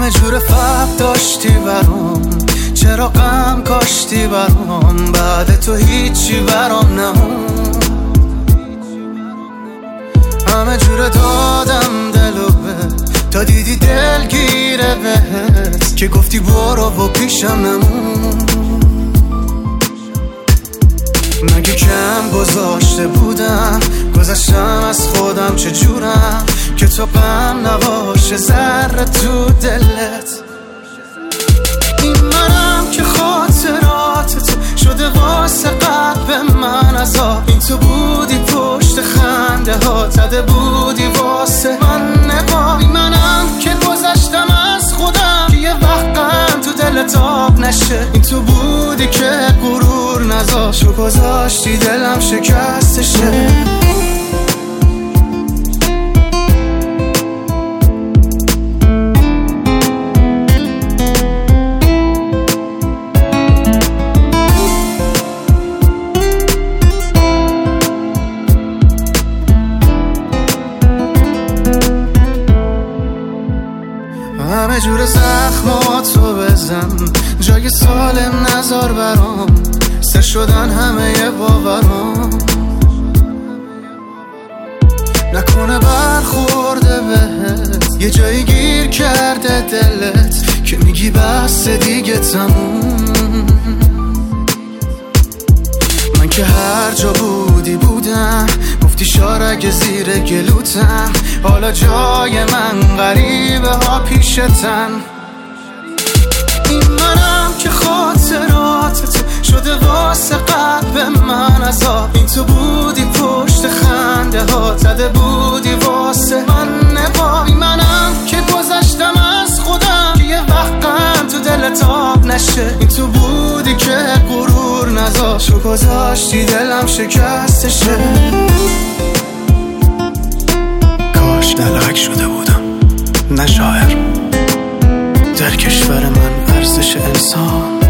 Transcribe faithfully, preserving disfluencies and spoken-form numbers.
همه جور فقر داشتی برام، چرا غم کاشتی برام، بعد تو هیچی برام نمون. همه جور دادم دلو بهت تا دیدی دلگیره بهت که گفتی برو و پیشم نمون. مگه کم گذاشته بودم، گذشتم از خودم چجورم که تو غم نباشه ذره تو دلت. این منم که خاطرات تو شده واسه قلب من عذاب. این تو بودی پشت خنده ها، زده بودی واسه من نقاب. این منم که گذشتم از خودم که یه وقتم تو دل تاب نشه. این تو بودی که غرور نذاشت و گذاشتی دلم شکستشه. همه جور زخماتو بزن، جای سالم نذار برام، سر شدن همه باورام. نکنه برخورده بهت یه جایی گیر کرده دلت که میگی بس دیگه تموم. من که هر جا بودی بودم، گفتی شارگ زیر گلوتم، حالا جای من غریبه ها پیشتن. این منم که خاطرات تو شده واسه قلب من عذاب. این تو بودی پشت خنده ها، زده بودی واسه من نقاب. این منم که گذشتم از خودم که یه وقتم تو دل تاب نشه. این تو بودی که غرور نذاشت و گذاشتی دلم شکستشه. کاش دلق شده بودم نه شاعر، در کشور من ارزش انسان